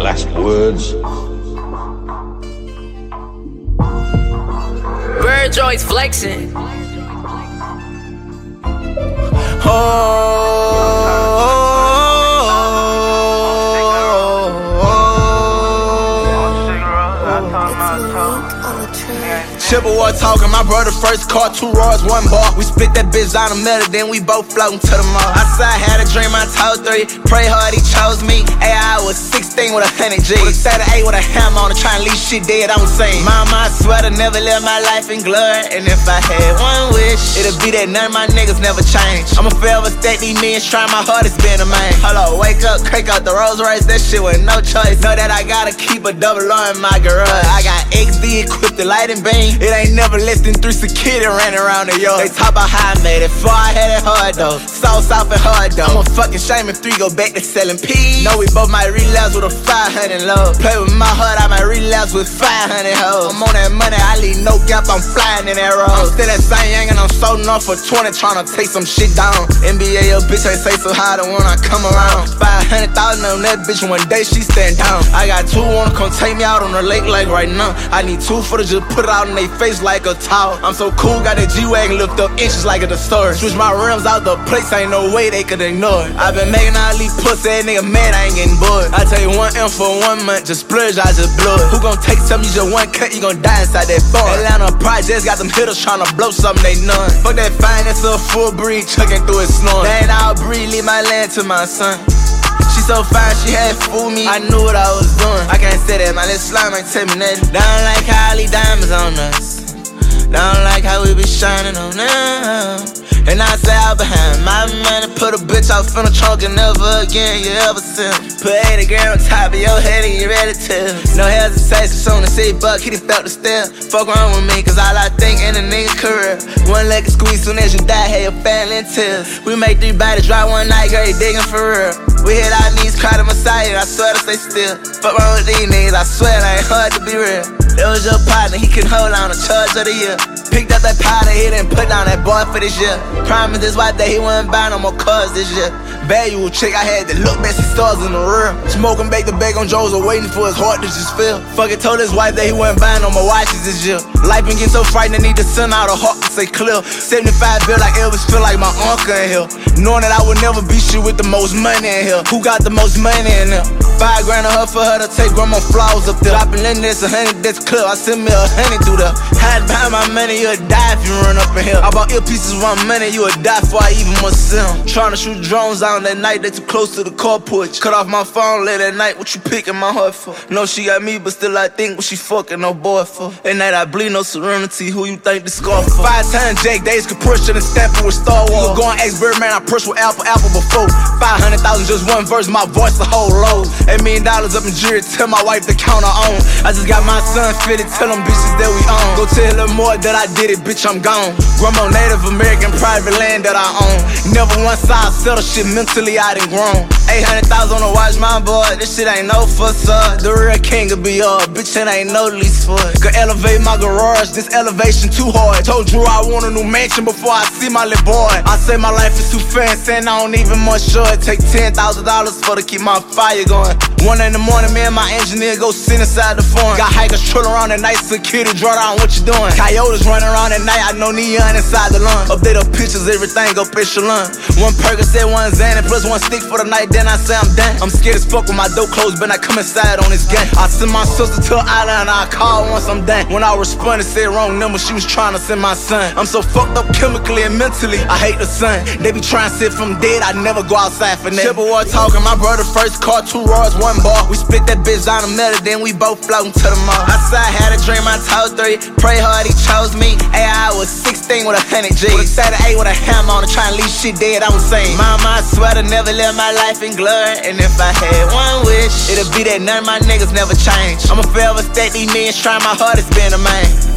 last words? Bird Joy's flexing. Chippewa talking, my brother first caught 2 rods, 1 bar. We split that bitch down the middle, then we both floating to the mall. Outside had a dream, I told 3. Pray hard, he chose me. AI was 16 with 100 G's. With a 38 with a hammer on it, trying to leave shit dead on scene. Mama, I swear to never live my life in glory. And if I had one wish, it'd be that none of my niggas never change. I'ma forever stack these millions, try my hardest being a man. Hold on, wake up, crank out the Rolls Royce, that shit with no choice. Know that I gotta keep a double R in my garage. I got XV equipped the lighting beam. It ain't never less than 3 security ran around the yard. They talk about how I made it, before I had it hard though. Sauce off and hard though. I'm a fucking shame if 3 go back to selling peas. Know we both might relapse with a 500 low. Play with my heart, I might relapse with 500 hoes. I'm on that money, I leave no gap, I'm flying in that road. I'm still that same young and I'm so north for 20, tryna take some shit down. NBA, your bitch ain't say so high the when I come around. 500,000 on that bitch, one day she stand down. I got 2 wanna come take me out on the lake like right now. I need 2 for to just put it out in they face like a towel. I'm so cool, got that G-Wagon lift up inches like a store. Switch my rims out the place, ain't no way they could ignore it. I been making all these pussy ass nigga mad, I ain't getting bored. I tell you 1 M for 1 month, just splurge, I just blow it. Who gon' take something, you just 1 cut, you gon' die inside that bar. Atlanta projects got them hitters tryna blow something they none. Fuck that fine, that's a full breed, chucking through it snoring. They ain't all breed, leave my land to my son. She so fine, she had fooled me. I knew what I was doing. I can't say that, my little slime ain't tell me nothing. Don't like how all these diamonds on us. Don't like how we be shining on them. And I say out behind my money, put a bitch off in the trunk and never again you ever see him. Put 80 grand on top of your head and you ready to. No hesitation, soon as he buck, he done felt the step. Fuck around with me, cause all I think in a nigga career. 1 leg squeeze, soon as you die, had your family in tears. We make 3 bodies drop 1 night, girl, you digging for real. We hit our knees, cry to Messiah, I swear to stay still. Fuck around with these niggas, I swear it ain't hard to be real. That was your partner, he can hold on the charge of the year. Picked up that powder, he done put down that boy for this year. Promised this wife that he wouldn't buy no more cars this year. Value chick, I had to look back, see stars in the rear. Smoking back the bag on Joe's, waiting for his heart to just fill. Fucking told his wife that he wouldn't buy no more watches this year. Life been getting so frightened, I need to send out a heart to say clear. 75 bill like Elvis, feel like my uncle in here. Knowing that I would never be shit with the most money in here. Who got the most money in there? 5 grand on her for her to take grandma flowers up there. Dropping in this 100, that's clear. I send me 100 through there. Hide behind my money, you'll die if you run up in here. I bought ear pieces with my money, you'll die before I even must see them. Tryna shoot drones out that night, they too close to the car porch. Cut off my phone late at night, what you picking my heart for? No, she got me, but still I think what she fucking no boy for. At night I bleed no serenity, who you think this scar for? 5 times Jack Days could push it and stamp it with Star Wars. You going X-Bird, man, I pushed with Apple before. 500,000 just 1 verse, my voice a whole load. $8 million up in jury, tell my wife to count her own. I just got my son fitted, tell them bitches that we own. Go tell her more that I did it, bitch, I'm gone. Grandma Native American private land that I own. Never once I settle shit, mentally I done grown. 800,000 on the watch, my boy, this shit ain't no facade. The real king will be up, bitch, it ain't no lease for it. Could elevate my garage, this elevation too hard. Told Drew I want a new mansion before I see my little boy. I say my life is too fancy and I don't even much sure. It take $10,000 for to keep my fire going. 1 in the morning, me and my engineer go sit inside the phone. Got hikers trolling around at night, security draw down what you doing. Coyotes running around at night, I know neon inside the lawn. Update up pictures, everything go echelon. 1 Percocet, 1 Xanax, plus 1 stick for the night, then I say I'm done. I'm scared as fuck with my dope closed, but I come inside on this gang. I send my sister to an island, I call once I'm done. When I responded, said wrong number, she was trying to send my son. I'm so fucked up chemically and mentally, I hate the sun. They be trying to sit from dead, I never go outside for that. Chippewa talking, my brother first caught 2 rods, 1 bar. We split that bitch down the middle, then we both floating to the mall. Outside had a dream, I told 3. Pray hard, he chose me. AI was 16 with 100 G's. With a 38 with a hammer on it, trying to leave shit dead, I was saying. Mama, I swear to never live my life in glory. And if I had one wish, it'd be that none of my niggas never change. I'ma forever stack these millions, try my hardest being a man.